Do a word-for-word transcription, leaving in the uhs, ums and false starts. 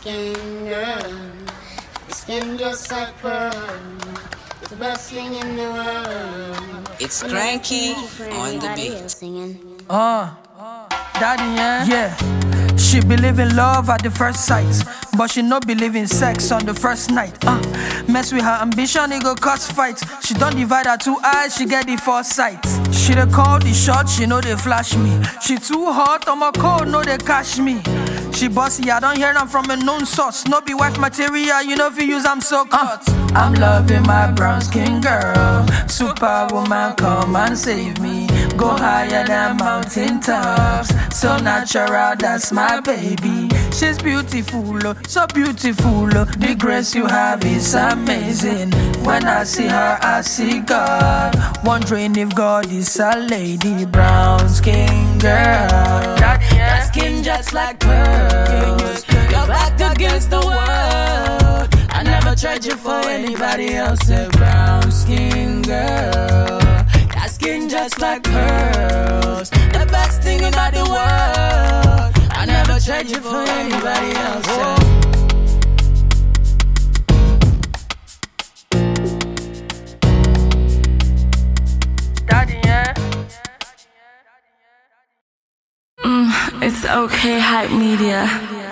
skin, girl. Your skin just like pearl. It's the best thing in the world. It's Cranky on the beat. Uh, daddy, yeah? Yeah. She believe in love at the first sight, but she no believe in sex on the first night. Uh, mess with her ambition, it go cause fight. She don't divide her two eyes, she get the foresight. She dey call the shot, she know they flash me. She too hot, on my cold, no they catch me. She bossy, I don't hear them from a known source. No be wife material, you know if you use I'm so cut. Uh, I'm loving my brown skin girl. Superwoman, come and save me. Go higher than mountain tops. So natural, that's my baby. She's beautiful, oh, so beautiful. Oh. The grace you have is amazing. When I see her, I see God. Wondering if God is a lady. Brown skin girl. That skin just like pearls. You're back against the world. I never tried you for anybody else. A brown skin girl. That skin just like pearls. The best thing in the world. I never tried you for anybody else. Yeah. Daddy, yeah. Mm, it's okay, hype media.